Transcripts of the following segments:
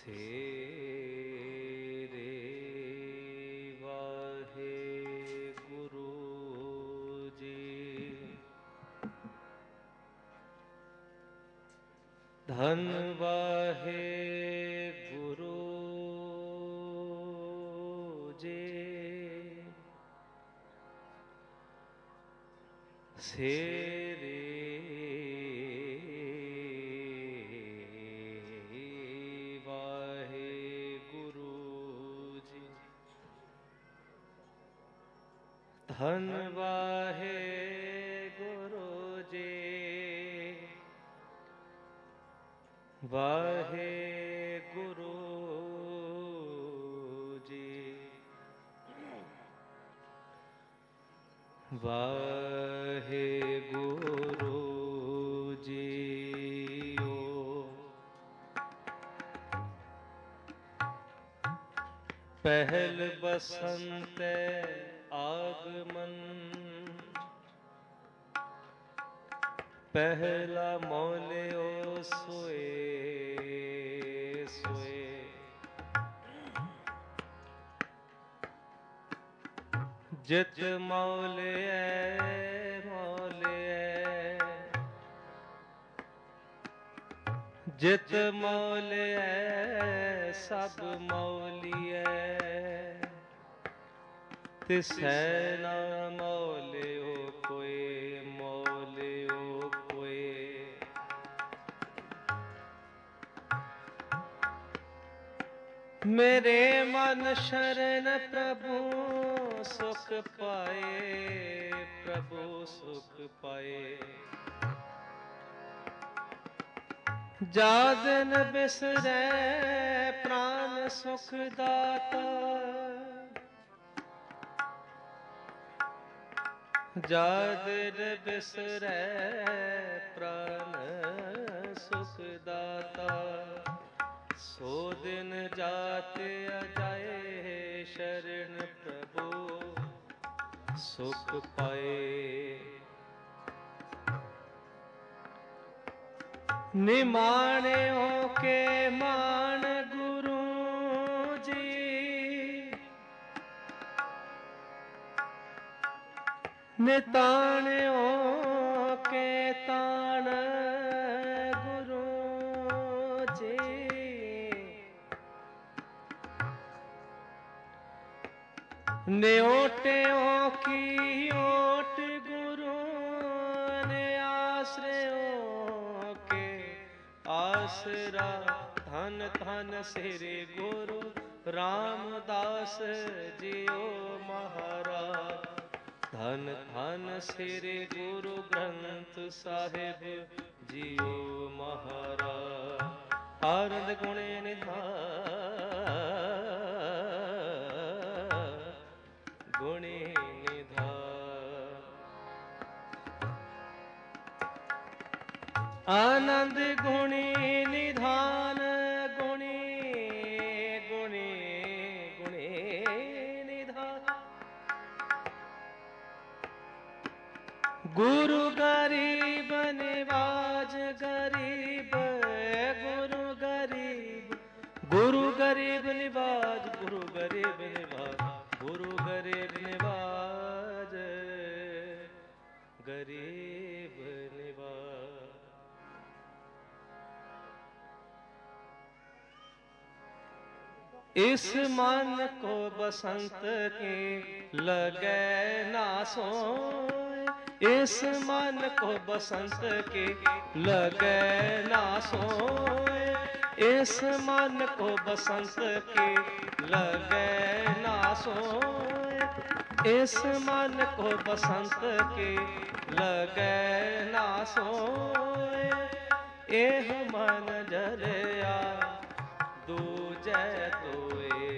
सेरे वाहे गुरु जी। धन वाहे गुरु जी। सेरे धन वाहे गुरु जी। वाहे गुरु जी। वाहे गुरु जीओ। पहल बसंत आगमन पहला मौल्यो सोए सोए। जित मौल्य मौल्य जित मौल्य सब मौलिय। तिसै न मौल्यो कोई मौल्यो कोई। मेरे मन शरण प्रभु सुख पाए। प्रभु सुख पाए। जा दिन बिसरै प्राण सुख दाता। जा दिन बिसरै प्राण सुख दाता। सो दिन जाते अजाए शरण प्रभु सुख पाए। निमाण्यो के मान गुरु जी। निताण्यो के ताण गुरु जी। न्योट्यो की ओट गुरु ने आश्रयों के आसरा। धन धन श्री गुरु रामदास जियो महाराज। धन धन श्री गुरु ग्रंथ साहिब जियो महाराज। आनंद गुणे निधान गुणे निधान। आनंद गुणे निधान गुणे गुणे गुणे निधान। गुरु गरीब निवाज गरीब। गुरु गरीब गुरु गरीब निवाज। गुरु गरीब निवाज। गुरु गरीब निवाज गरीब निवाज। इस मन को बसंत की लगे ना सोए। इस मन को बसंत की लगे ना सोए। इस मन को बसंत की लगे ना सोए। इस मन को बसंत की लगे ना सोए। एह मन जलिया दूजे तोए।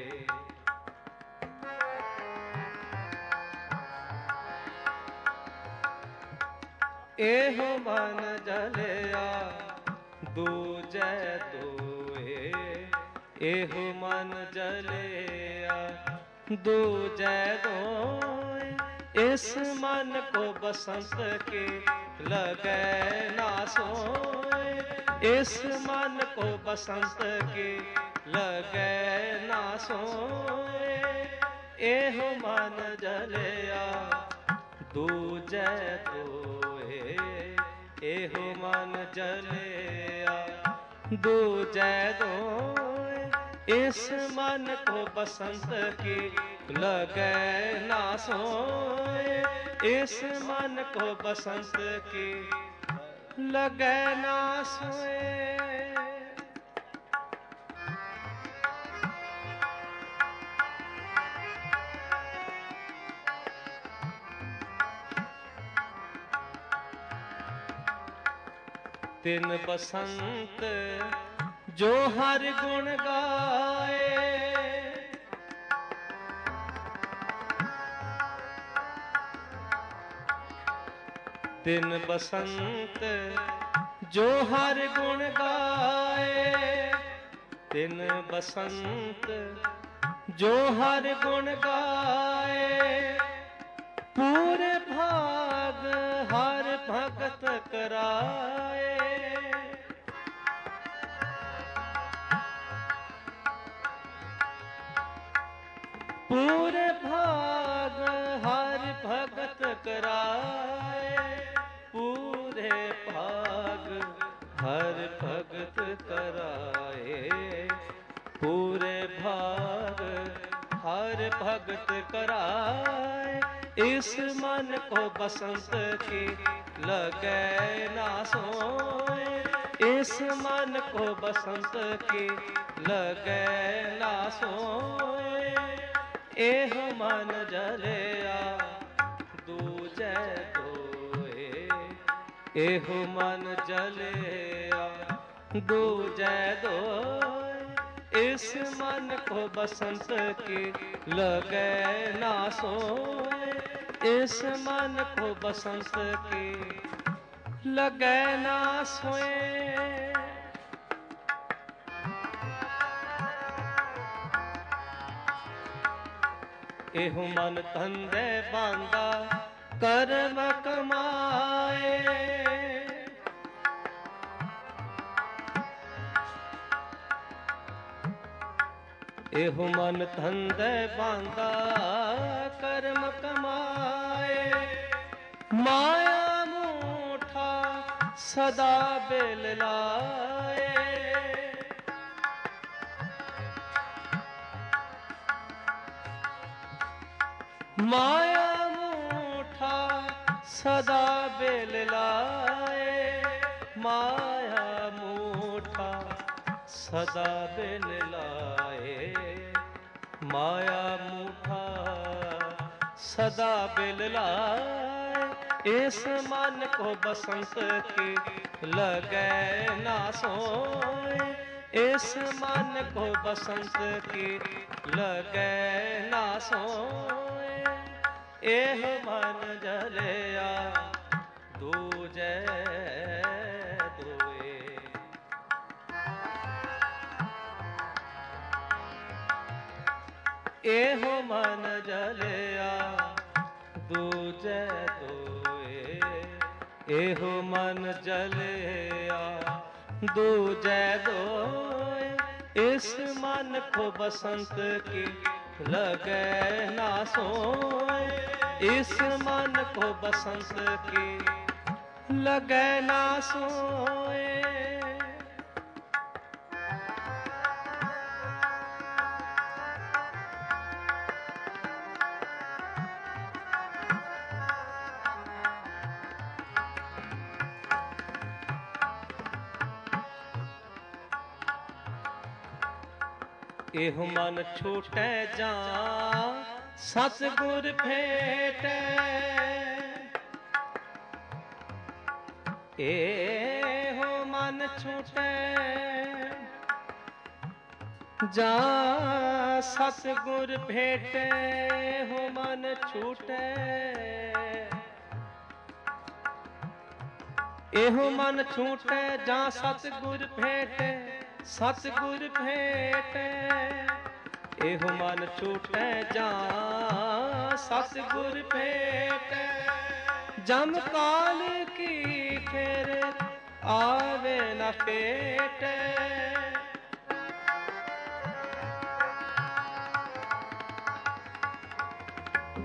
एह मन जलिया दूजे तोए। एह मन जलिया दूजे दोए। इस मन को बसंत के लगे ना सोए। इस मन को बसंत के लगे ना सोए। एहो मन जलिया दूजे दोए। एहो मन जलिया दूजे दोए। इस मन को बसंत की लगे ना सोए। इस मन को बसंत की लगे ना सोए। तिन बसंत जो हर गुण गाए। तिन बसंत जो हर गुण गाए। तिन बसंत जो हर गुण गाए। पूरे भाग हर भगत कराए। पूरे भाग हर भगत कराए। पूरे भाग हर भगत कराए। पूरे भाग हर भगत कराए। इस मन को बसंत की लगे ना सोए। इस मन को बसंत की लगे ना सोए। एह मन जलिया दूजे दोए। एह मन जलिया दूजे दोए। इस मन को बसंत की लगे ना सोए। इस मन को बसंत की लगे ना सोए। एहु मन धंधे बांधा कर्म कमाए। एहु मन धंधे बांधा कर्म कमाए। माया मूठा सदा बेल लाए। माया मूठा सदा बेल लाए। माया मूठा सदा बेल लाए। माया मूठा सदा बेल लाए। इस मन को बसंत की लगे ना सोए। इस मन को बसंत की लगे ना सोए। एह मन जलिया दूजे दोए। एहो मन जलिया दूजे दोए। एहो मन जलिया दूजे दोए। इस मन को बसंत की लगे ना सोए। इस मन को बसंत की लगे ना सोए। एहु मन छूटे जा सतगुर भेटे। एहु मन छूटे जा सतगुर भेटे। हो मन छूटे एहु मन छूटे जा सतगुर भेटे। सतगुर भेटे एहु मन छूटे जा सतगुर भेटे। जम काल की फिर आवे न पेटे।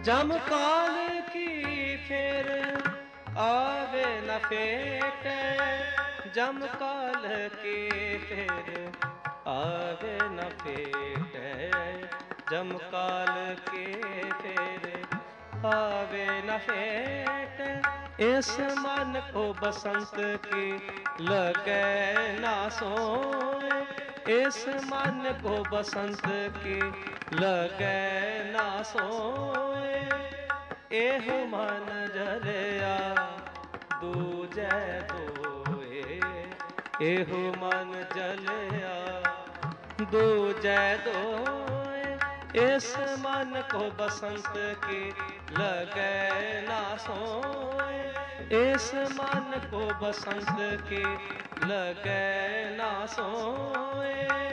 जम काल की फेर आवे न फेटे, जम काल की फेर आवे न फेटे, जम काल की फेर आवे न फेटे। इस मन को बसंत की लगे ना सोए, इस मन को बसंत की लगे ना सोए। एहो मन जरिया दूजे दोए, एहो मन जलिया दूजे दोए। इस मन को बसंत की लगे ना सोए, इस मन को बसंत की लगे ना सोए।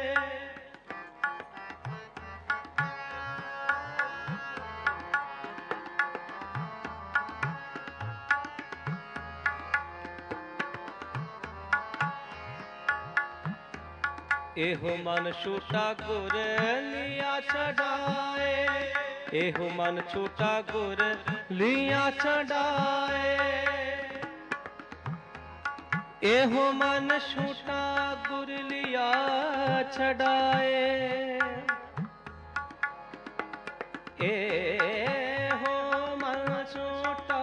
एहो मन छूटा गुर लिया चढ़ाए, एहो मन छूटा गुर लिया चढ़ाए, एहो मन छूटा गुर लिया चढ़ाए। एहो मन छूटा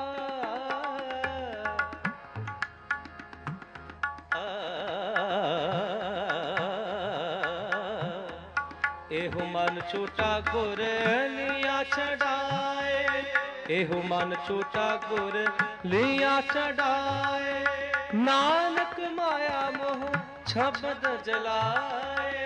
एहो मन छूटा गुर लिया चढ़ाए, एहो मन छूटा गुर लिया चढ़ाए। नानक माया मोह शब्द जलाए,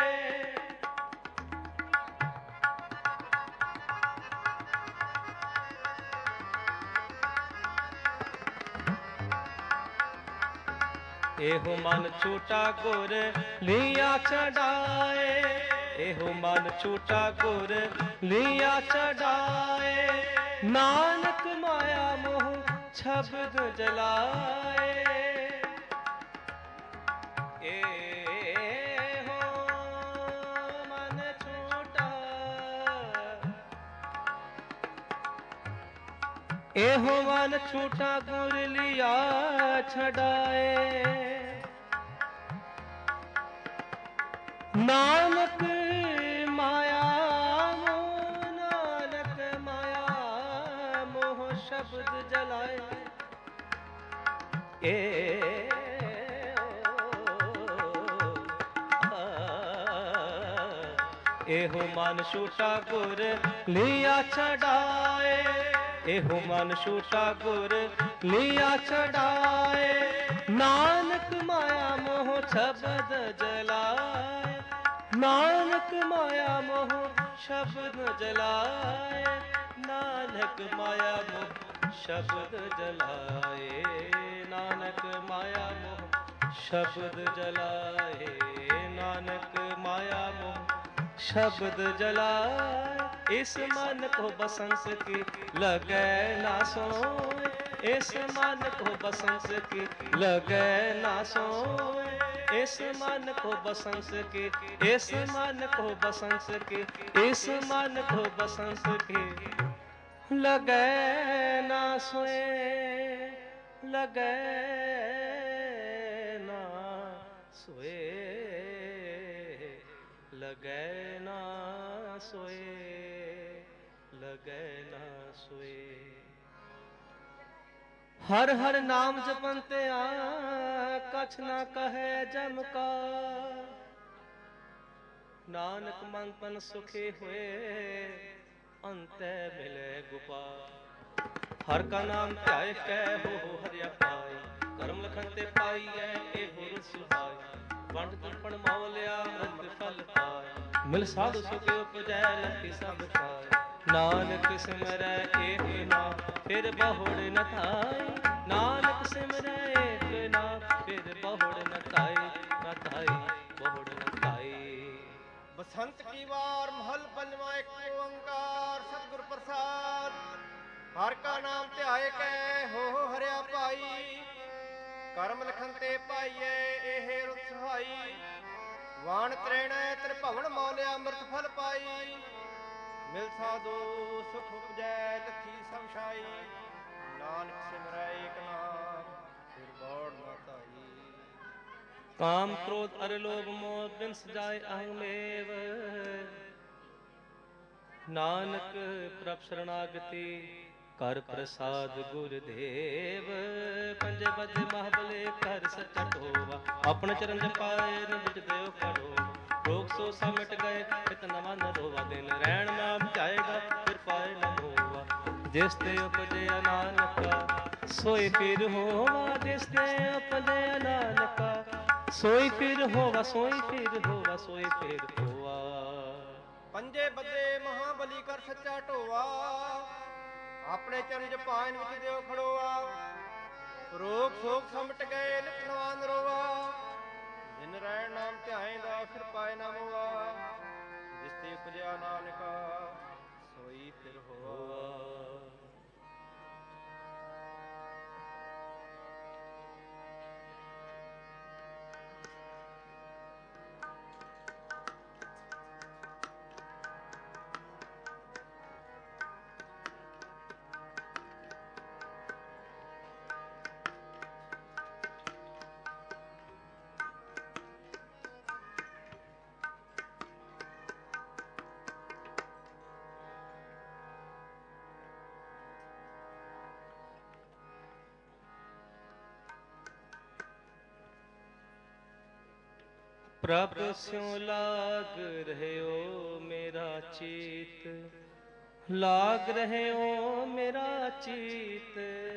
एहो मन छूटा गुर लिया चढ़ाए, एहो मन छूटा गुर लिया चढ़ाए। नानक माया मोह शब्द जलाए। एहो मन छूटा, एहो मन छूटा गुर लिया छड़ाए। नानक माया मोह, नानक माया मोह शब्द जलाए। एहो मन छूटा गुर लिया चढ़ाए, एहो मन छूटा गुर लिया चढ़ाए। नानक माया मोह शब्द जलाए, नानक माया मोह शब्द जलाए। नानक माया मोह शब्द जलाए, नानक माया मोह शब्द जलाए। नानक माया मोह शब्द जलाए। इस मन को बसंस की लगे ना सोए, इस मन को बसंस की लगे ना सोए। इस मन को बसंस की, इस मन को बसंस की, इस मन को बसंस की लगे ना सोए, लगे ना सोए, लगे ना सोए, लगे ना सोए। हर हर नाम जपनते कछ ना कहे जम का। नानक मन तन सुखी हुए अंत मिले गोपाल। हर का नाम ध्याय कै हो हरिया पाई, कर्म लखनते पाइए ए गुरु सुहाई। वंड दर्पण मौलिया मृत फल पाए, मिल साधु सुख उपजै लखी सब खाए। नानक सिमरै एक नाम फिर बहुड़ न थाई, नानक सिमरै एक नाम फिर बहुड़ न थाई, न थाई बहुड़ न थाई। बसंत की बार महल पंजवा एक ओंकार सतगुर प्रसाद। हर का नाम ध्याय कै हो हरिया पाई, कर्म लखन ते पाइए एहे रुत सहाई। वाण त्रेण त्रिभवन मौलिया अमृत फल पाई, ਮਿਲ ਸਾਧੂ ਸੁਖ ਉਪਜੈ ਲੱਥੀ ਸਭ ਛਾਈ, ਨਾਨਕ ਸਿਮਰੈ ਏਕ ਨਾਮ ਫਿਰ ਬੌੜ ਨਾ ਧਾਈ। ਕਾਮ ਕ੍ਰੋਧ ਅਰ ਲੋਭ ਮੋਹ ਬਿਨ ਸਜਾਏ ਅਹੰਮੇਵ, ਨਾਨਕ ਪ੍ਰਭ ਸਰਣਾਗਤੀ ਕਰ ਪ੍ਰਸਾਦ ਗੁਰਦੇਵ। ਪੰਜੇ ਬੱਜੇ ਮਹਾਬਲੇ ਕਰ ਸੱਚਾ ਢੋਵਾ, ਆਪਣ ਚਰਨ ਜਪਾਏ ਨ ਬਿਚ ਦੇਵ ਕਰੋ। ਰੋਗ ਸੋ ਸਾ ਮਿਟ ਗਏ ਕਿਤ ਨਵਾ ਨ ਰੋਵਾ, ਦਿਨ ਰਹਿਣ ਨਾਮ ਧਿਆਏਗਾ ਫਿਰ ਪਾਏ ਨ ਹੋਵਾ। ਜਿਸ ਤੇ ਉਪਜਿਆ ਨਾਨਕਾ ਸੋਈ ਫਿਰ ਹੋਵਾ, ਜਿਸ ਤੇ ਉਪਜਿਆ ਨਾਨਕਾ ਸੋਈ ਫਿਰ ਹੋਵਾ, ਸੋਈ ਫਿਰ ਹੋਵਾ, ਸੋਈ ਫਿਰ ਹੋਵਾ। ਪੰਜੇ ਬੱਦੇ ਮਹਾਬਲੀ ਕਰ ਸੱਚਾ ਢੋਵਾ, ਆਪਣੇ ਚਰਨ ਜਪਾਇਨ ਵਿੱਚ ਦਿਓ ਖੜੋਆ। ਰੋਗ ਸੋਗ ਸਮਟ ਗਏ ਨਿਤ ਨਵਾ ਨਰੋਆ, ਜਿਨ ਰਹਿਣ ਨਾਮ ਧਿਆਏਂਦਾ ਫਿਰ ਪਾਏ ਨਾ ਮੋਆ। ਜਿਸ ਤੇ ਉਪਜਿਆ ਨਾਨਕਾ ਸੋਈ ਫਿਰ ਹੋਆ। ਪ੍ਰਭ ਸਿਉ ਲਾਗ ਰਹਿਓ ਮੇਰਾ ਚੀਤ, ਲਾਗ ਰਹਿਓ ਮੇਰਾ ਚੀਤ।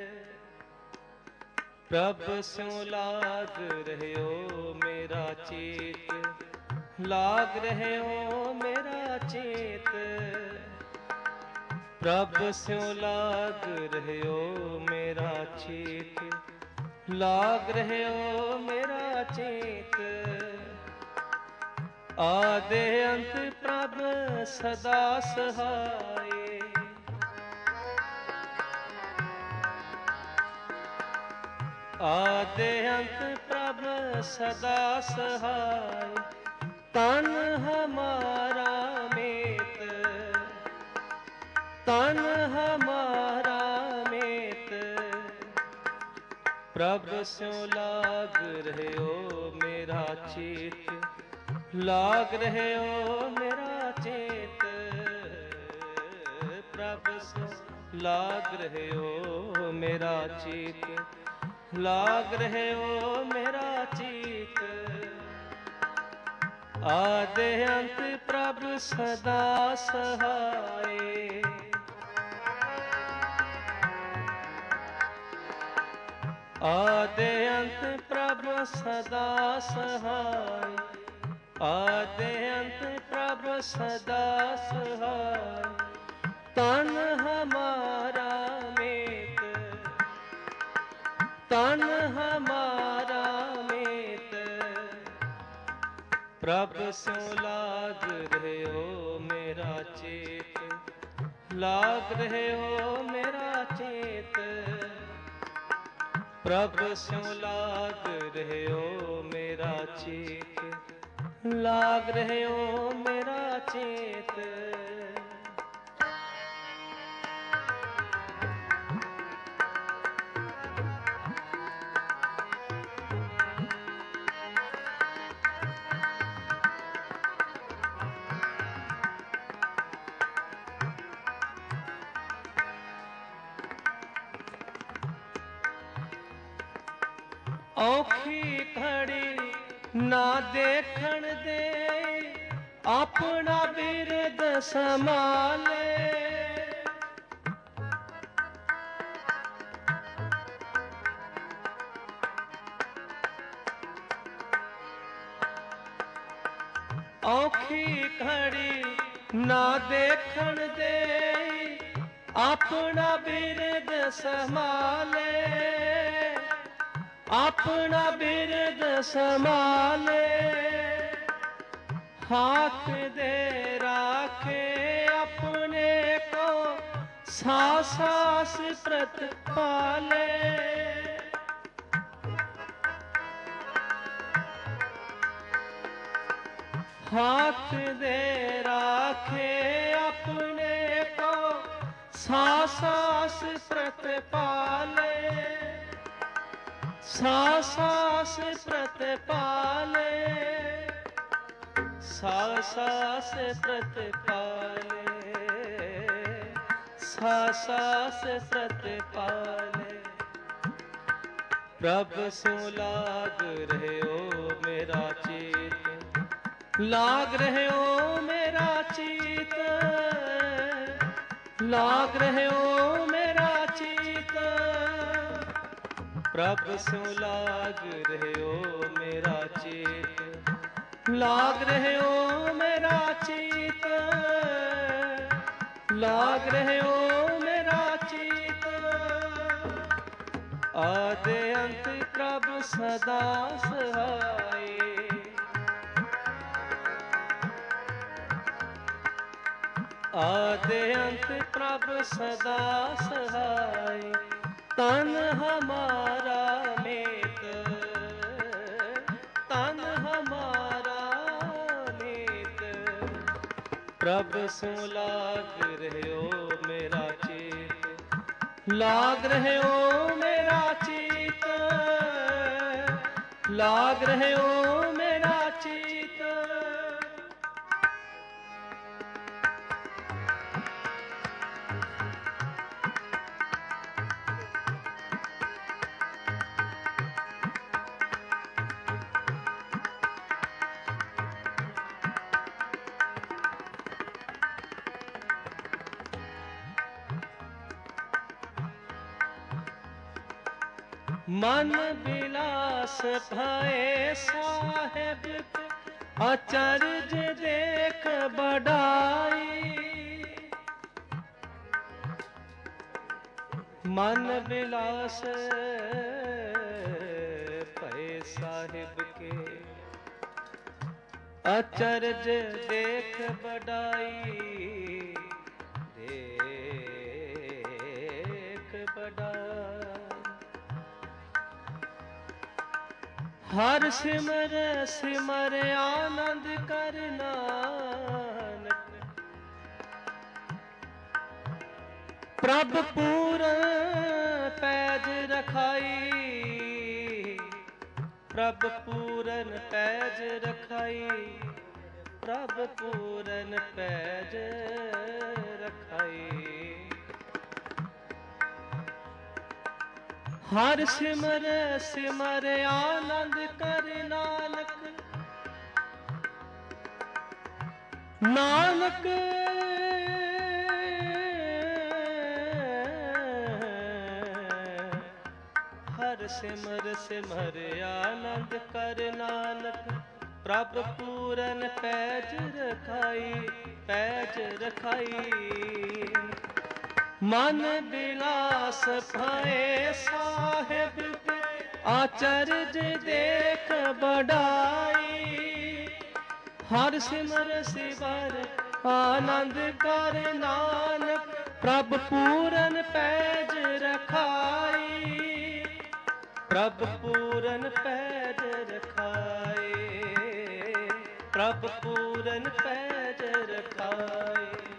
ਪ੍ਰਭ ਸਿਉ ਲਾਗ ਰਹਿਓ ਮੇਰਾ ਚੀਤ, ਲਾਗ ਰਹਿਓ ਮੇਰਾ ਚੀਤ। ਪ੍ਰਭ ਸਿਉ ਲਾਗ ਰਹਿਓ ਮੇਰਾ ਚੀਤ, ਲਾਗ ਰਹਿਓ ਮੇਰਾ ਚੀਤ। ਆਦਿ ਅੰਤ ਪ੍ਰਭ ਸਦਾ ਸਹਾਏ, ਆਦਿ ਅੰਤ ਪ੍ਰਭ ਸਦਾ ਸਹਾਏ। ਤਨ ਹਮਾਰਾ ਮੇਤ, ਤਨ ਹਮਾਰਾ ਮੇਤ। ਪ੍ਰਭ ਸਿਉ ਲਾਗ ਰਹਿਓ ਮੇਰਾ ਚੀਤ, ਲਾਗ ਰਹਿਓ ਮੇਰਾ ਚੇਤ। ਪ੍ਰਭ ਸਿਉ ਲਾਗ ਰਹਿਓ ਮੇਰਾ ਚੀਤ, ਲਾਗ ਰਹਿਓ ਮੇਰਾ ਚੀਤ। ਆਦਿ ਅੰਤ ਪ੍ਰਭ ਸਦਾ ਸਹਾਏ, ਆਦਿ ਅੰਤ ਪ੍ਰਭ ਸਦਾ ਸਹਾਏ। ਆਦਿ ਅੰਤ ਪ੍ਰਭ ਸਦਾ ਸਹਾਏ। ਤਨ ਹਮਾਰਾ ਮੇਤ, ਤਨ ਹਮਾਰਾ ਮੇਤ। ਪ੍ਰਭ ਸਿਉ ਲਾਗ ਰਹਿਓ ਮੇਰਾ ਚੇਤ, ਲਾਗ ਰਹਿਓ ਮੇਰਾ ਚੇਤ। ਪ੍ਰਭ ਸਿਉ ਲਾਗ ਰਹਿਓ ਮੇਰਾ ਚੇਤ, ਲਾਗ ਰਹਿਓ ਮੇਰਾ ਚੇਤ। ਔਖੀ ਘੜੀ ਨਾ ਦੇਖਣ ਦੇ, ਆਪਣਾ ਬਿਰਦ ਸੰਭਾਲੇ। ਔਖੀ ਘੜੀ ਨਾ ਦੇਖਣ ਦੇ, ਆਪਣਾ ਬਿਰਦ ਸੰਭਾਲੇ। ਆਪਣਾ ਬਿਰਦ ਸੰਭਾਲੇ। हाथ दे राखे अपने को, सास सास प्रत पाले। हाथ दे राखे अपने प्रतिपाले, सास प्रतिपाले, सास प्रतिपाले, सास प्रतिपाले। प्रभु सो लाग रहे हो मेरा चित, लाग रहे हो मेरा चित, लाग रहे हो मेरा चित। प्रभु सो लाग रहे हो मेरा चित, लाग रहे हो मेरा चित, लाग रहे हो मेरा चित। आदि अंत प्रभु सदा सहाय, आदि अंत प्रभु सदा सहाय। तन हमारा मीत, तन हमारा मीत। प्रभु सो लाग रहे हो मेरा चित, लाग रहे हो मेरा चित, लाग रहे हो मेरा चित। मन बिलास भय साहेब, अचरज देख बढ़ाई। मन बिलास भय साहिब के, अचरज देख बढ़ाई, देख बढ़ाई। हर सिमर सिमर आनंद कर नानक, प्रभ पूरन पैज रखाई, प्रभ पूरन पैज रखाई, प्रभ पूरन पैज रखाई। हर सिमर सिमर आनंद कर नानक, नानक हर सिमर सिमर आनंद कर नानक, प्रभ पूरन पैज रखाई, पैज रखाई। मन बिलास भय साहेब, आचरज देख बढ़ाई। हर सिमर सिमर आनंद कर नानक, प्रभ पूरन पैज रखाई, प्रभ पूरन पैज रखाई, प्रभ पूरन पैज रखाई।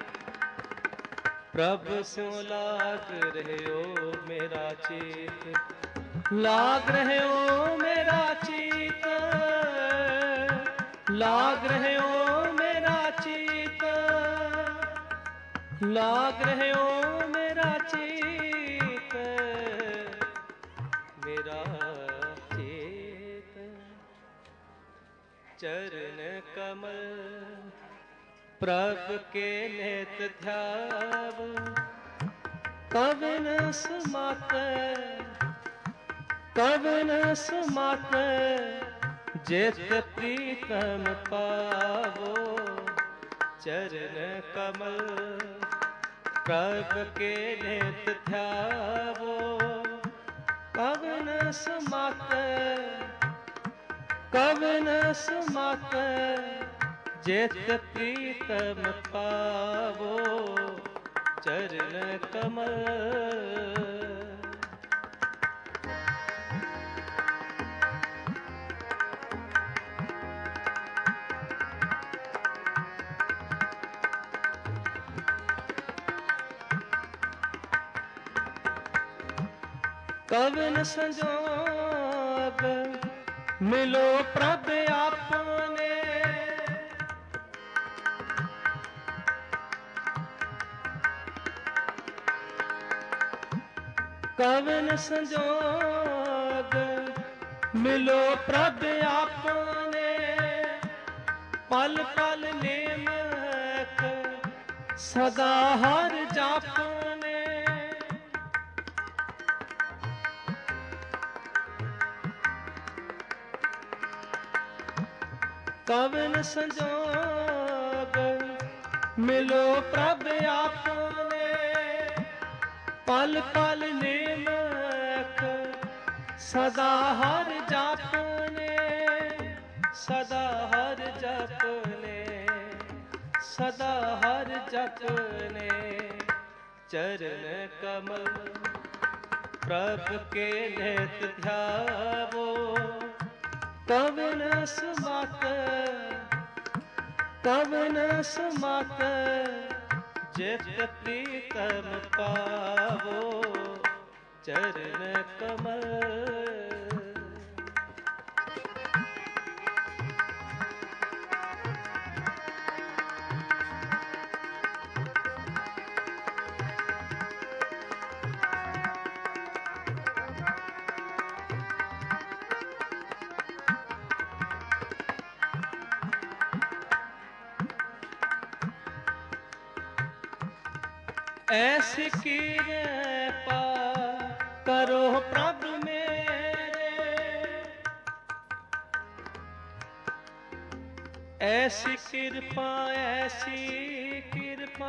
प्रभु सो लाग रहे हो मेरा चित, लाग रहे हो मेरा चित, लाग रहे हो मेरा चित, लाग रहे हो मेरा चित, मेरा चित। चरण कमल प्रभ के नेत ध्याव, कवन समात, कवन समात, जेत प्रीतम पावो। चरण कमल प्रभ के नेत ध्यावो, कवन समात, कवन समात, जेत प्रीतम पावो। चरण कमल कवन संजोग मिलो प्रभ आपने, कवन संजोग मिलो प्रभ आपने, पल पल नेमक सदा हर जापने, कवन संजोग मिलो प्रभ आपने, पल पल नेमक सदा हर जापने, सदा हर जपने, सदा हर जपने, चरण कमल प्रभ के नित ध्यावो, कवन सुमत, कवन सुमत जित प्रीतम पावो, चरण कमल। ऐसी कृपा करो प्रभु मेरे, ऐसी कृपा, ऐसी कृपा,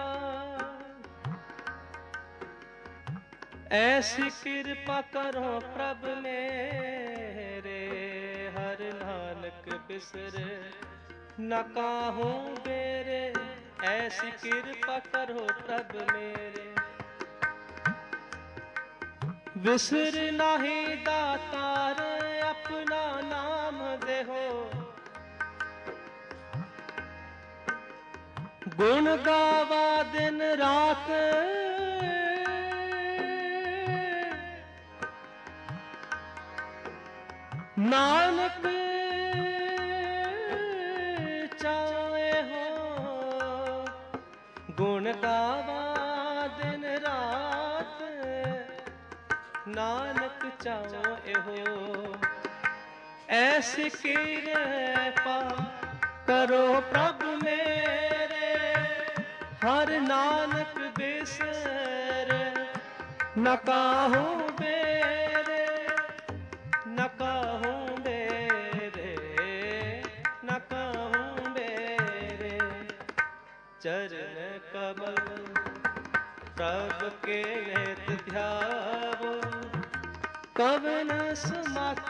ऐसी कृपा करो प्रभु मेरे, हर नानक बिसर न काहूँ बेरे, ऐसी कृपा करो प्रभु मेरे, विसर नाही दातार अपना नाम देहो, गुण गावा दिन रात, नानक चाहे हो, गुण गावा दिन रात, नानक चाहे हो, ऐसी कृपा करो प्रभु मेरे, हर नानक बिसर न काहूँ बेरे, न काहूँ बेरे, न काहूँ बेरे, चरण कमल प्रभु के नित ध्यावो, कवन सुमत,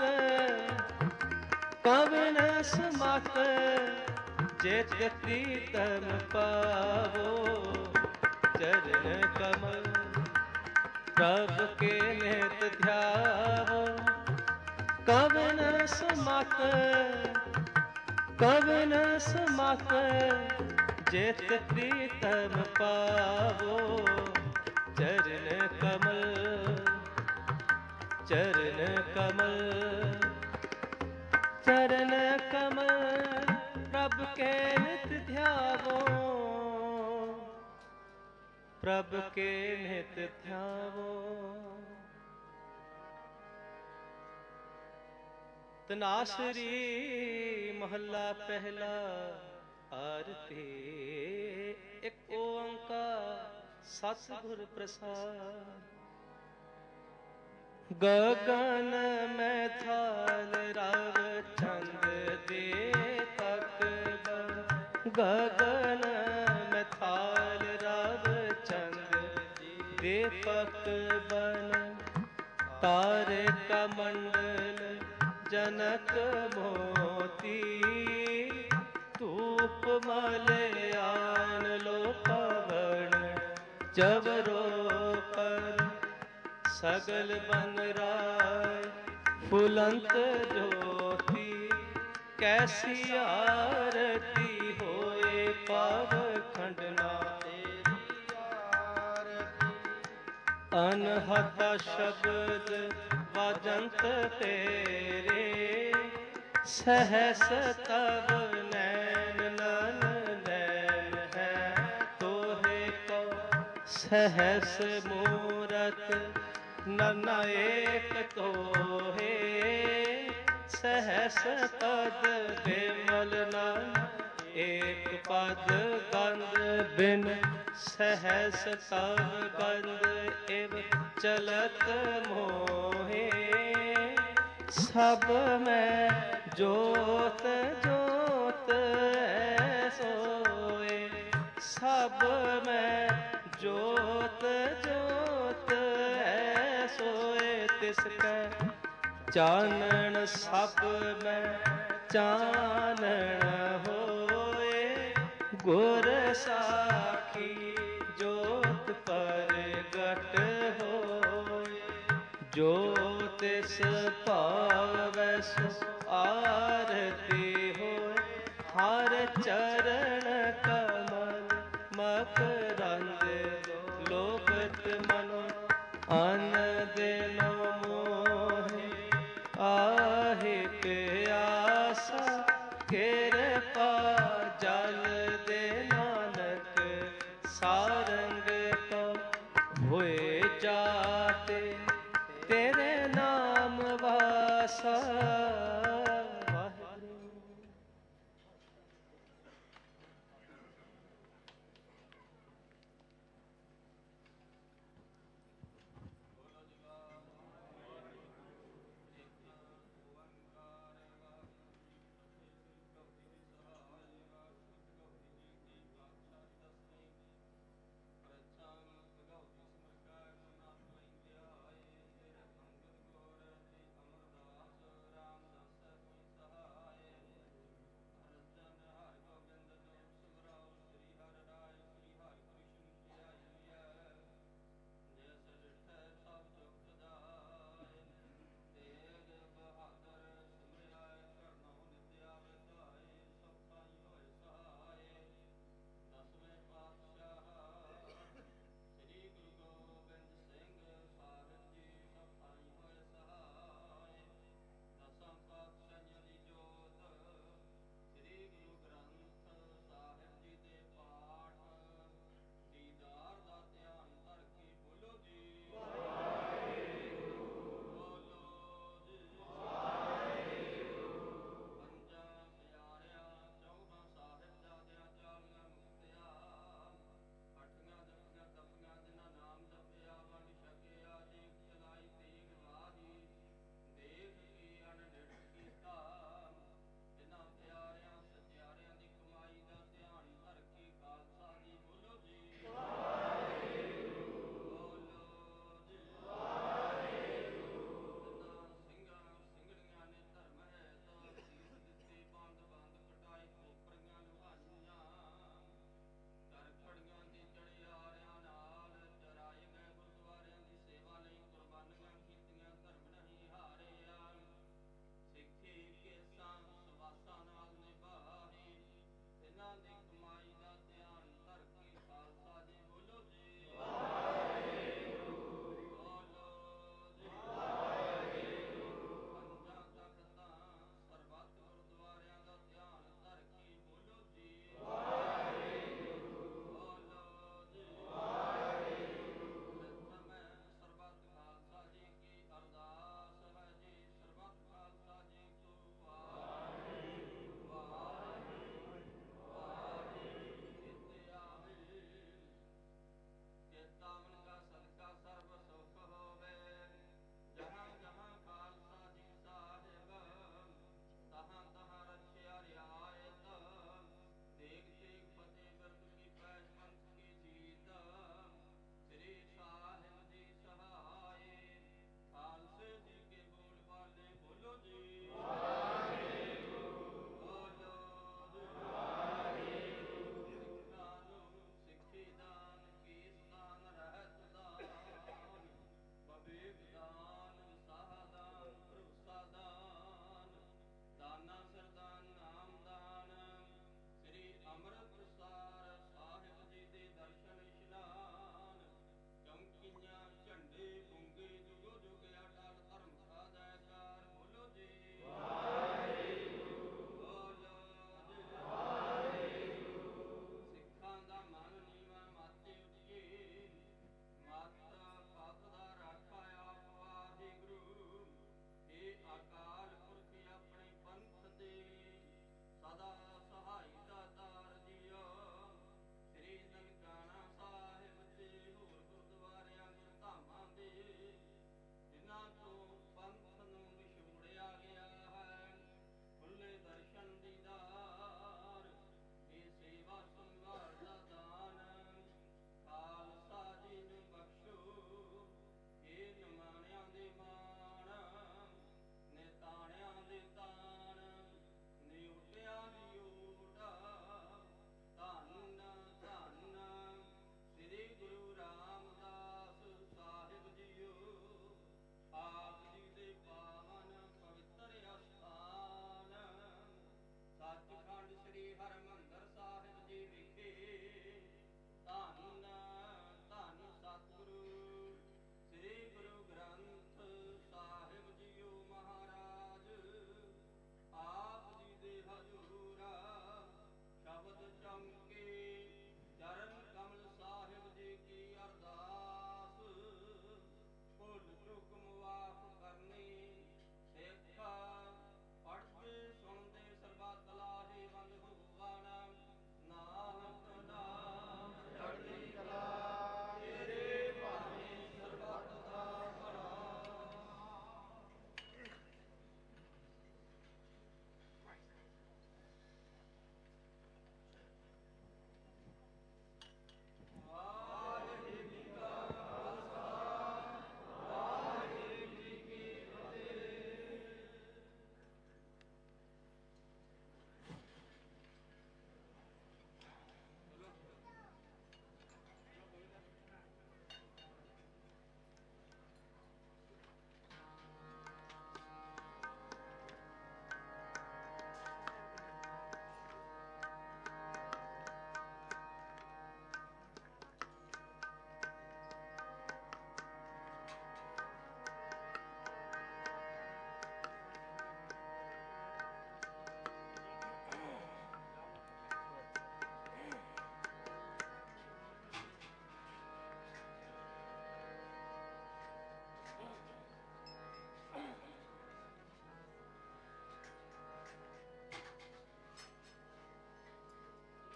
कवन सुमत जित प्रीतम पावो, चरण कमल प्रभु के नित ध्यावो, कवन सुमत, कवन सुमत जित प्रीतम पावो, चरण कमल, चरण कमल, चरण कमल प्रभु के नित ध्यावो, प्रभु के नित ध्यावो। तनासरी महला पहला, आरती एक ओंकार सतगुर प्रसाद, गगन में थाल रव चंद दीपक बन, गगन में थाल रव चंद दीपक बन, तारे का मंडल जनक मोती, धूप मलयान लो पवन, जबरो पर सगल बन राय, फुलंत ज्योति कैसी आरती होए पाव खंडना, तेरी आरती ਅਨਹਤ ਸ਼ਬਦ ਵਾਜੰਤ ਤੇਰੇ, ਸਹਸ ਤਬ ਨੈਣ ਨਨ ਨੈਣ ਹੈ ਤੋਹੇ ਕੋ, ਸਹਸ ਮੂਰਤ ਨਨ ਏਕ ਤੋਹੇ, ਸਹਸ ਪਦ ਬਿਮਲ ਨਨ ਏਕ ਪਦ ਗੰਧ ਬਿਨ, ਸਹਸ ਤਵ ਗੰਧ ਇਵ ਚਲਤ ਮੋਹੇ, ਸਭ ਮੈਂ ਜੋਤ ਜੋਤ ਸੋਏ, ਸਭ ਮੈਂ ਜੋਤ ਜੋਤ ਸੋਏ, ਤਿਸ ਕੈ ਚਾਨਣ ਸਭ ਮੈਂ ਚਾਨਣ ਹੋਏ, ਗੁਰ ਸਾਖੀ ਜੋਤ ਪ੍ਰਗਟ ਹੋਏ, ਜੋ ਤਿਸ ਭਾਵੈ ਸੋ ਆਰਤੀ ਹੋਏ, ਹਰ ਚਰਨ ਕਮਲ ਮਕਰੰਦ ਲੋਕਤ ਮਨੋ, ਅਨ ਦਿਨੋ ਮੋਹਿ ਆਹਿ ਪਿਆਸਾ, ਕਿਰਪਾ ਜਲ ਦੇ ਨਾਨਕ ਸਾਰੰਗ ਕੋ, ਹੋਏ ਜਾਤੇ ਤੇਰੇ ਨਾਮ ਵਾਸਾ।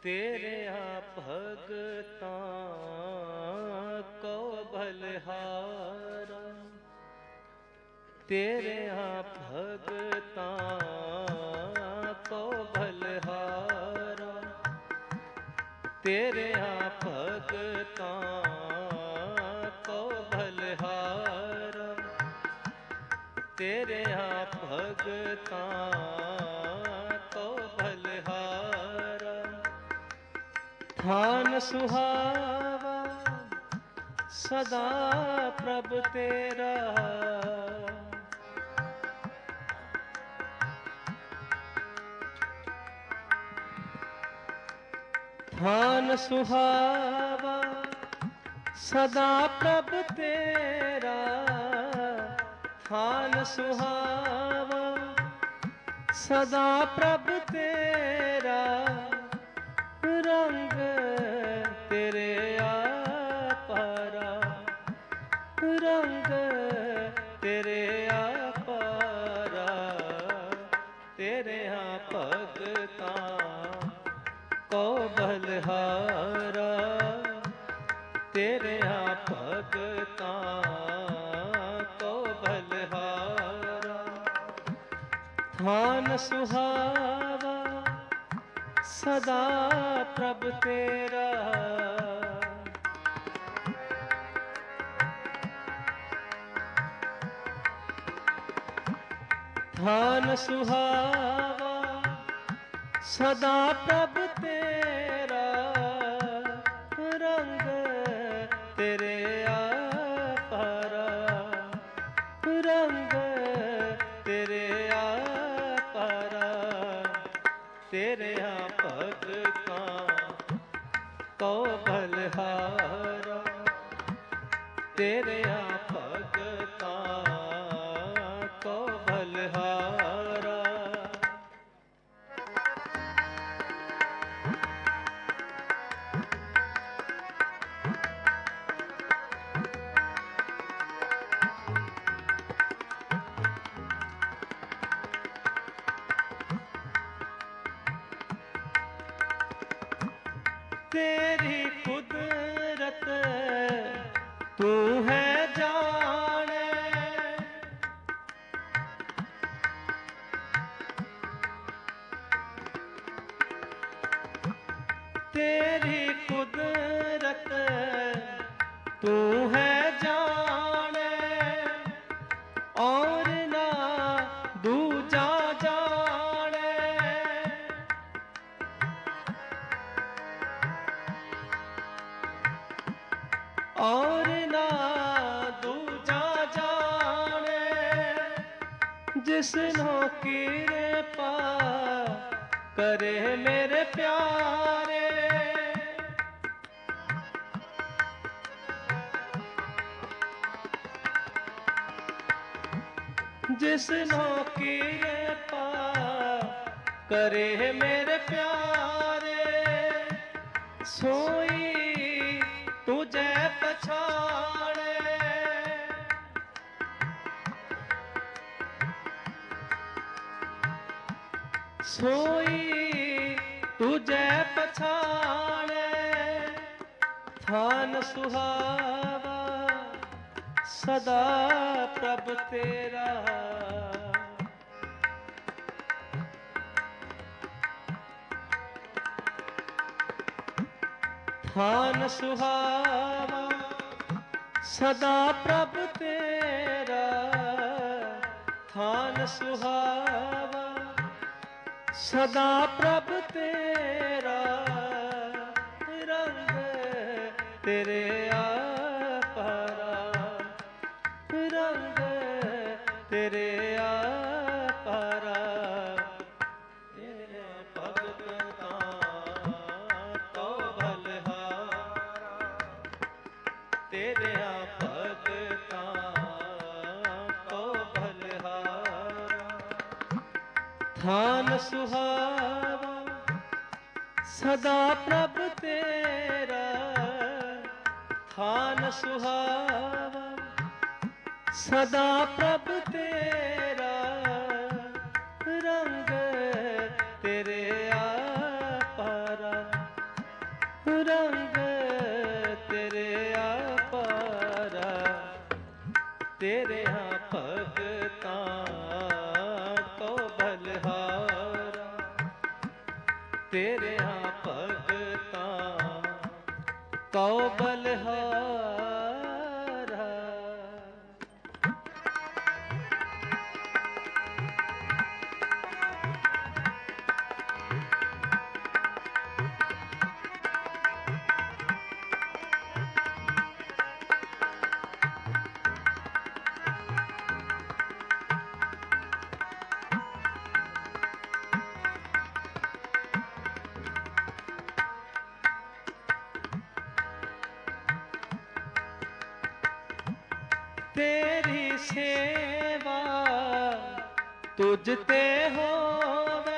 ਤੇਰਿਆਂ ਭਗਤਾਂ ਕੋ ਬਲਿਹਾਰਾ, ਤੇਰਿਆਂ ਭਗਤਾਂ ਕੋ ਬਲਿਹਾਰਾ, ਤੇਰਿਆਂ ਭਗਤਾਂ ਕੋ ਬਲਿਹਾਰਾ, ਤੇਰਿਆਂ ਭਗਤਾਂ ਕੋ ਬਲਿਹਾਰਾ। ਥਾਨ ਸੁਹਾਵਾ ਸਦਾ ਪ੍ਰਭ ਤੇਰਾ, ਥਾਨ ਸੁਹਾਵਾ ਸਦਾ ਪ੍ਰਭ ਤੇਰਾ, ਥਾਨ ਸੁਹਾਵਾ ਸਦਾ ਪ੍ਰਭ ਤੇਰਾ, ਰੰਗ ਤੇਰੇ ਆਪਾਰਾ, ਰੰਗ ਤੇਰੇ ਆਪਾਰਾ, ਤੇਰਿਆਂ ਭਗਤਾਂ ਕੋ ਬਲਿਹਾਰਾ, ਤੇਰਿਆਂ ਭਗਤਾਂ ਕੋ ਬਲਿਹਾਰਾ। ਥਾਨ ਸੁਹਾਵਾ ਸਦਾ ਪ੍ਰਭ ਤੇਰਾ, ਥਾਨ ਸੁਹਾਵਾ ਸਦਾ ਪ੍ਰਭ ਤੇਰਾ, ਰੰਗ ਤੇਰੇ ਆਪਾਰਾ, ਰੰਗ ਤੇਰੇ ਆਪਾਰਾ, ਤੇਰਿਆਂ ਭਗਤਾਂ ਕੋ ਬਲਿਹਾਰਾ, ਤੇਰਿਆਂ ਭਗਤਾਂ ਕੋ ਬਲਿਹਾਰਾ। ਤੇਰੀ ਕੁਦਰਤ ਤੂੰ ਹੈ ਜਾਣੇ, ਤੇਰੀ ਕੁਦਰਤ ਤੂੰ ਹੈ ਜਾਣੇ, ਔਰ ਨਾ ਦੂਜਾ ਜਾਣੇ, ਔਰ ਨਾ ਦੂਜਾ ਜਾਣੇ, ਜਿਸਨੋਂ ਕਿਰਪਾ ਕਰੇ ਮੇਰੇ ਪਿਆਰੇ, ਜਿਸਨੋਂ ਕਿਰਪਾ ਕਰੇ ਮੇਰੇ ਪਿਆਰੇ, ਸੋਈ ਤੁਝੇ ਪਛਾਣੇ, ਸੋਈ ਤੁਝੇ ਪਛਾਣੇ। ਥਾਨ ਸੁਹਾਵਾ ਸਦਾ ਪ੍ਰਭ ਤੇਰਾ, ਥਾਨ ਸੁਹਾਵਾ ਸਦਾ ਪ੍ਰਭ ਤੇਰਾ, ਥਾਨ ਸੁਹਾਵਾ ਸਦਾ ਪ੍ਰਭ ਤੇਰਾ, ਰੰਗ ਤੇਰੇ ਆਪਾਰਾ, ਰੰਗ ਤੇਰੇ ਆਪਾਰਾ, ਤੇਰੇ ਭਗਤਾਂ ਕੋ ਬਲਿਹਾਰਾ, ਤੇਰਿਆਂ ਭਗਤਾਂ ਕੋ ਬਲਿਹਾਰਾ। ਥਾਨ ਸੁਹਾਵਾ ਸਦਾ ਪ੍ਰਭ ਤੇਰਾ, ਥਾਨ ਸੁਹਾਵਾ ਸਦਾ ਪ੍ਰਭ ਤੇਰਾ, ਰੰਗ ਤੇਰੇ ਆਪਾਰਾ, ਭਗਤਾਂ ਕੋ ਬਲਿਹਾਰਾ, ਤੇਰਿਆਂ ਭਗਤਾਂ ਕੋ ਬਲਿਹਾਰਾ। ਤੇਰੀ ਸੇਵਾ ਤੁਝ ਤੇ ਹੋਵੇ,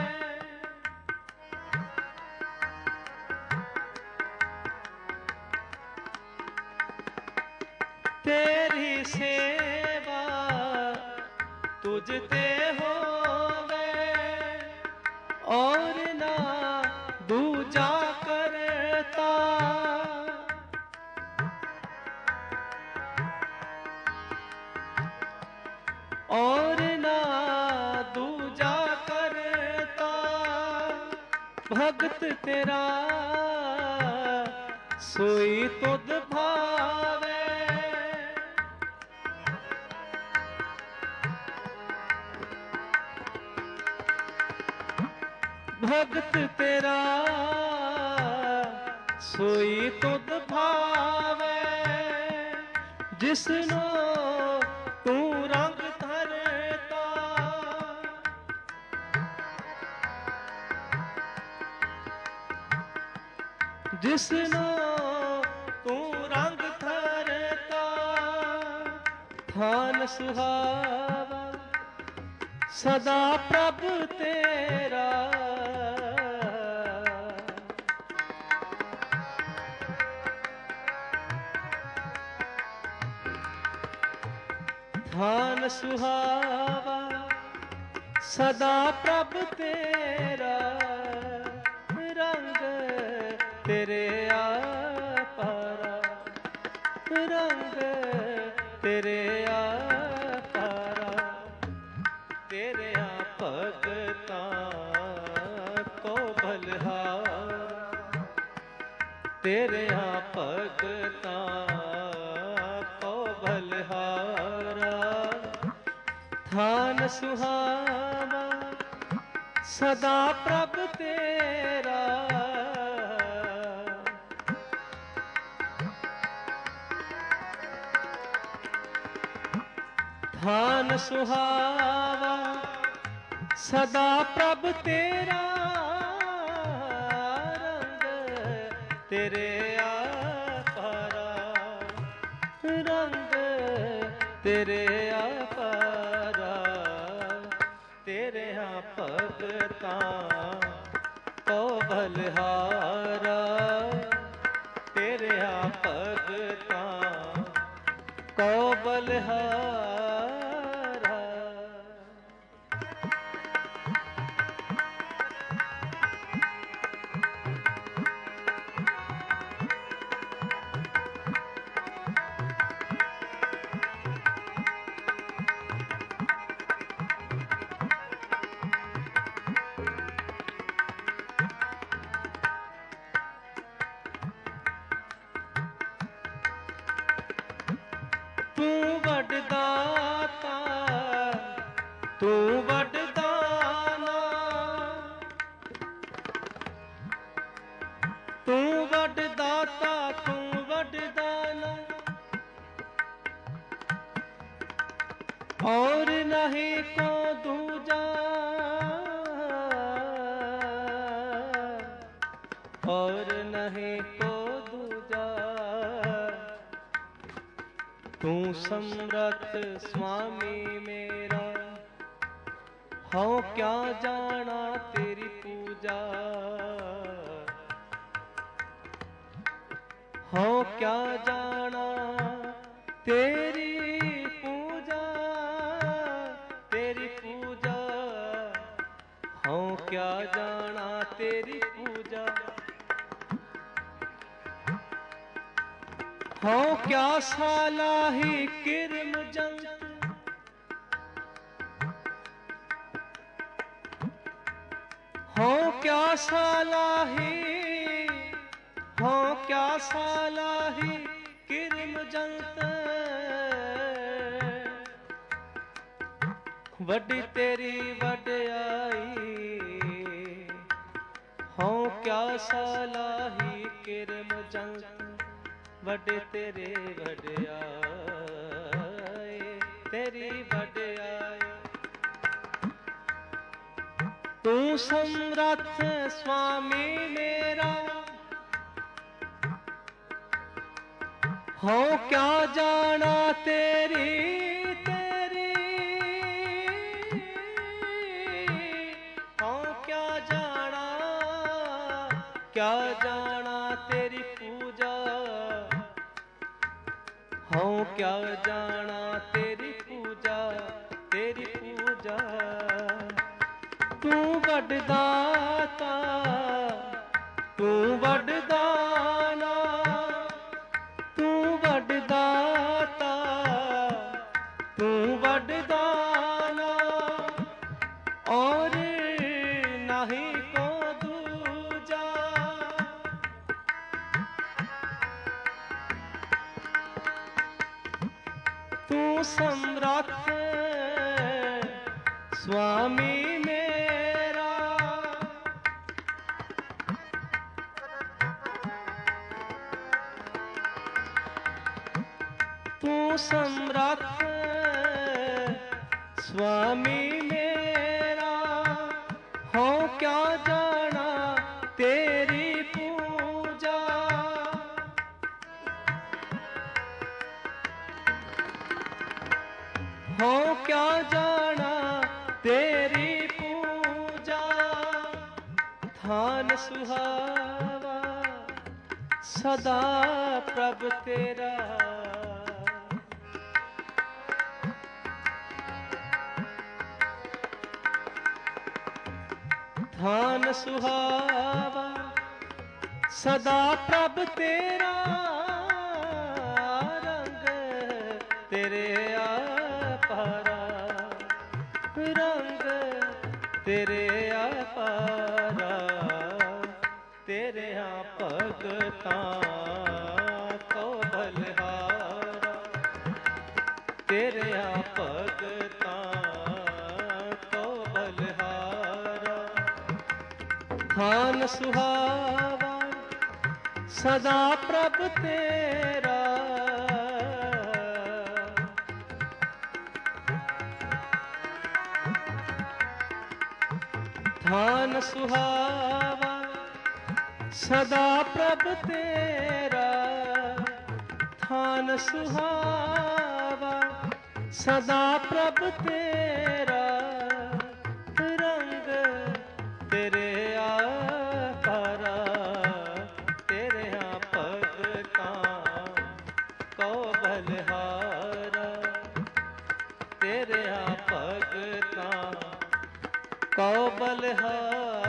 ਤੇਰੀ ਸੇਵਾ ਤੁਝ ਤੇ ਹੋਵੇ, ਔਰ ਨਾ ਦੂਜਾ ਕਰਤਾ। ਔਰ ਨਾ ਦੂਜਾ ਕਰਤਾ, ਭਗਤ ਤੇਰਾ ਸੋਈ ਤੁਧ ਭਾਵੇ। ਭਗਤ ਤੇਰਾ ਸੋਈ ਤੁਧ ਭਾਵੇ, ਜਿਸਨੂੰ ਤੂੰ ਰੰਗ ਧਰਤਾ। ਜਿਸਨੂੰ ਤੂੰ ਰੰਗ ਧਰਤਾ, ਥਾਨ ਸੁਹਾਵਾ ਸਦਾ ਪ੍ਰਭ ਤੇਰਾ। ਥਾਨ ਸੁਹਾਵਾ ਸਦਾ ਪ੍ਰਭ ਤੇਰਾ, ਰੰਗ ਤੇਰੇ ਆਪਾਰਾ, ਰੰਗ ਤੇਰੇ ਆਪਾਰਾ। ਤੇਰਿਆਂ ਭਗਤਾਂ ਕੋ ਬਲਿਹਾਰਾ, ਤੇਰਿਆਂ ਭਗਤਾਂ ਕੋ ਬਲਿਹਾਰਾ। ਥਾਨ ਸੁਹਾਵਾ ਸਦਾ ਪ੍ਰਭ ਤੇਰਾ, ਥਾਨ ਸੁਹਾਵਾ ਸਦਾ ਪ੍ਰਭ ਤੇਰਾ, ਰੰਗ ਤੇਰੇ ਆਪਾਰਾ, ਰੰਗ ਤੇਰੇ ਆਪਾਰਾ। ਤੇਰਿਆਂ ਭਗਤਾਂ ਕੋ ਬਲਿਹਾਰਾ, ਤੇਰਿਆਂ ਭਗਤਾਂ ਕੋ ਬਲਿਹਾਰਾ। ਤੂੰ ਵੱਡਦਾਤਾ, ਤੂੰ ਵੱਡਦਾਨਾ, ਤੂੰ ਵੱਡਦਾਤਾ, ਤੂੰ ਵੱਡਦਾਨਾ, ਔਰ ਨਹੀਂ ਕੋ ਦੂਜਾ, ਔਰ ਨਹੀਂ ਕੋ ਦੂਜਾ। ਤੂੰ ਸਮਰੱਥ ਸੁਆਮੀ ਮੇਰਾ, ਹਉ ਕਿਆ ਜਾਣਾ ਤੇਰੀ ਪੂਜਾ। ਹਉ ਕਿਆ ਜਾਣਾ ਤੇਰੀ ਪੂਜਾ, ਤੇਰੀ ਪੂਜਾ। ਹਉ ਕਿਆ ਜਾਣਾ ਤੇਰੀ ਪੂਜਾ। ਹਉ ਕਿਆ ਸਾਲਾਹੀ ਕਿਰਮ ਜੰਤ, क्या सालाही, हो क्या सालाही किरम जंत, वड्डी तेरी वड्याई, हो क्या सालाही किरम जंत, वड्डे तेरे वड्याई, तेरी वड्याई। तू समर्थ स्वामी मेरा, हो क्या जाना तेरी तेरी, हो क्या जाना तेरी पूजा, हो क्या जाना तेरी पूजा, तेरी पूजा। तू वडदाता, तू वडदाना, तू वडदाता, तू वडदाना, और नहीं को दूजा। तू सम्राट स्वामी मेरा, तू सम्राट स्वामी मेरा, हो क्या जाना तेरी पूजा। हो क्या जाना तेरी पूजा। थान सुहावा सदा प्रभ तेरा, थान सुहावा सदा प्रभ तेरा, रंग तेरे अपारा, रंग तेरे अपारा, तेरे यहाँ भगतां को बलिहारा, तेरे यहाँ भगतां को बलिहारा। थान सुहावा सदा प्रभ तेरा, थान सुहावा सदा प्रभ तेरा, थान सुहावा सदा प्रभ तेरा, रंग तेरे आकारा, तेरे यहाँ भगतां को बलिहारा, तेरे यहाँ भगतां को बलिहारा।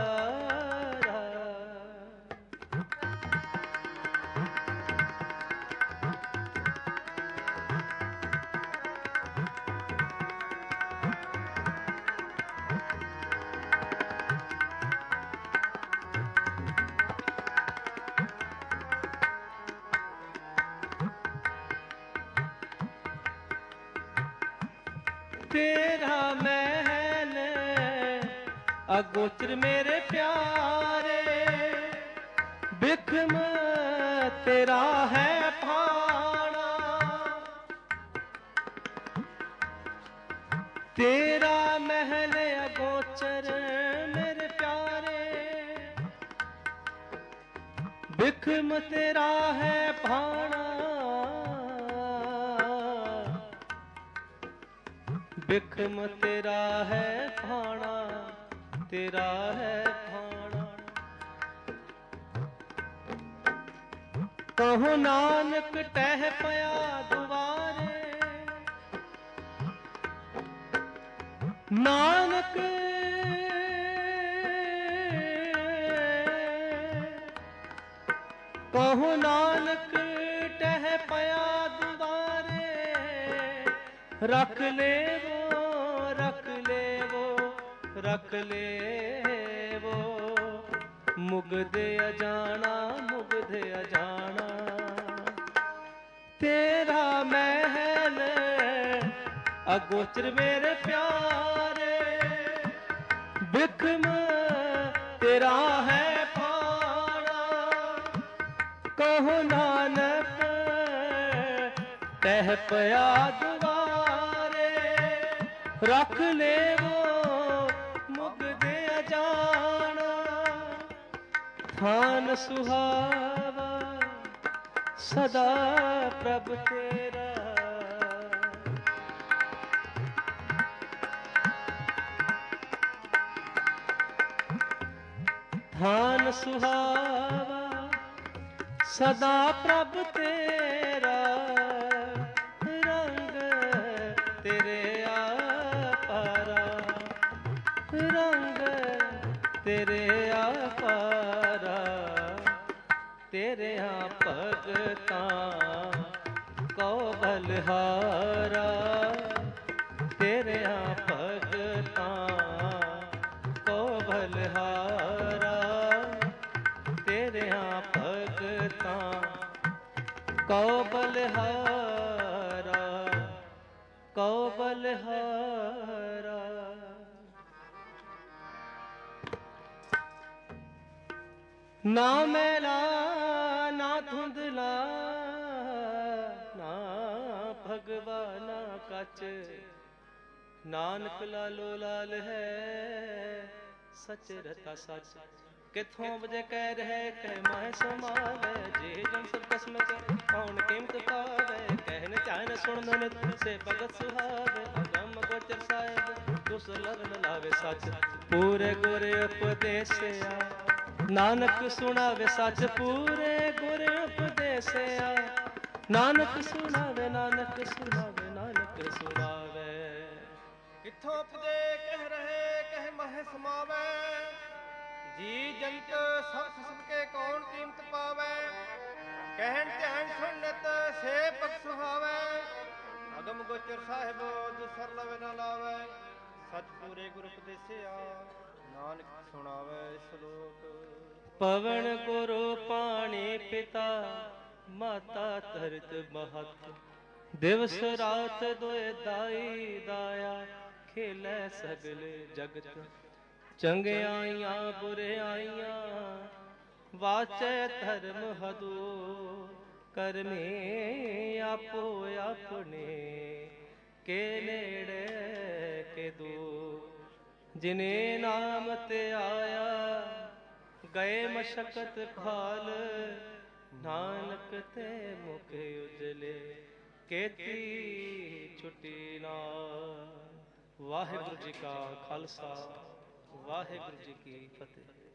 तेरा महल अगोचर मेरे प्यारे, बिखम तेरा है भाना, तेरा महल अगोचर मेरे प्यारे, बिखम तेरा है भाना, बिखम तेरा है भाना, तेरा है भाना। कहो नानक टह पया दुआरे, नानक कहो नानक टह पया दुआरे, रख ले वो, रख ले वो, रख ले वो, ਮੁਗਦੇ ਅਜਾਣਾ ਮੁਗਦੇ ਅਜਾਣਾ ਤੇਰਾ ਮਹਿਲ ਅਗੋਚਰ ਮੇਰੇ ਪਿਆਰੇ ਬਿਖਮ ਤੇਰਾ ਹੈ ਪਾਣਾ ਕਹੋ ਨਾਨਕ ਤਹਿ ਪਿਆ ਦੁਆਰੇ ਰੱਖ ਲੇਵੋ ਮੁਗਦੇ ਅਜਾਣਾ ਥਾਨ ਸੁਹਾਵਾ ਸਦਾ ਪ੍ਰਭ ਤੇਰਾ ਥਾਨ ਸੁਹਾਵਾ ਸਦਾ ਪ੍ਰਭ ਤੇਰਾ ਰੰਗ ਤੇਰੇ ਆਪਾਰਾ ਰੰਗ ਤੇਰੇ ਆਪਾਰਾ ਤੇਰਿਆਂ ਭਗਤਾਂ ਕੋ ਬਲਿਹਾਰਾ ਤੇਰਿਆਂ ਭਗਤਾਂ ਕੋ ਬਲਿਹਾਰਾ ਤੇਰਿਆਂ ਭਗਤਾਂ ਕੋ ਬਲਿਹਾਰਾ ਕੋ ਬਲਿਹਾਰਾ। ਨਾ ਮੈਲਾ ਨਾ ਧੁੰਦਲਾ ਨਾ ਭਗਵਾ ਨਾ ਕੱਚ ਨਾਨਕ ਲਾਲੋ ਲਾਲ ਹੈ ਸਚ ਰਤਾ ਸਚ ਕਿਥੋਂ ਵਜੇ ਕਹਿ ਰਹੇ ਕਹਿ ਮਾਹਿ ਸਮਾਵੇ ਜੇ ਜਨ ਸਭ ਕਸਮ ਕੇ ਕੌਣ ਕੀਮਤ ਪਾਵੇ ਕਹਿਨ ਚਾਹਨ ਸੁਣਨ ਨਿਤ ਸੇ ਭਗਤ ਸੁਹਾਵੇ ਅਗਮ ਗੋਚਰ ਸਾਹਿਬ ਤੁਸ ਲਗਨ ਲਾਵੇ ਸੱਚ ਪੂਰੇ ਗੁਰ ਉਪਦੇਸਿਆ ਨਾਨਕ ਸੁਣਾਵੇ ਸੱਚ ਪੂਰੇ ਗੁਰ ਉਪਦੇਸਿਆ ਨਾਨਕ ਸੁਣਾਵੇ ਨਾਨਕ ਸੁਣਾਵੇ ਨਾਨਕ ਸੁਣਾਵੇ। ਕਿੱਥੋਂ ਉਪਦੇ ਕਹਿ ਰਹੇ ਕਹਿ ਮਹਿ ਸਮਾਵੇ ਜੀ ਜੰਤ ਸਭ ਸਭ ਕੇ ਕੌਣ ਕੀਮਤ ਪਾਵੇ ਕਹਿਣ ਧਿਆਨ ਸੁਣਤ ਸੇ ਭਗਤ ਸੁਹਾਵੇ ਅਗਮ ਗੋਚਰ ਸਾਹਿਬ ਦੁਸਰ ਲਵੇ ਨਾ ਲਾਵੇ ਸਚ ਪੂਰੇ ਗੁਰ ਉਪਦੇਸਿਆ ਨਾਨਕ ਸੁਣਾਵੇ ਸ਼ਲੋਕ। ਪਵਨ ਗੁਰੂ ਪਾਣੀ ਪਿਤਾ ਮਾਤਾ ਧਰਤ ਮਹਤ ਦਿਵਸ ਰਾਤ ਦੋਇ ਦਾਈ ਦਾਇਆ ਖੇਲੇ ਸਗਲ ਜਗਤ ਚੰਗਿਆਈਆਂ ਬੁਰਿਆਈਆਂ ਵਾਚੈ ਧਰਮ ਹਦੂ ਕਰਮੇ ਆਪੋ ਆਪਣੇ ਕੇ ਨੇੜੇ ਕੇ ਦੂ ਜਿਨੇ ਨਾਮ ਤੇ ਆਇਆ ਗਏ ਮਸ਼ਕਤ ਖਾਲ ਨਾਨਕ ਤੇ ਮੁਖ ਉਜਲੇ ਕੇਤੀ ਛੁਟੀ ਨਾਲ। ਵਾਹਿਗੁਰੂ ਜੀ ਕਾ ਖਾਲਸਾ ਵਾਹਿਗੁਰੂ ਜੀ ਕੀ ਫਤਿਹ।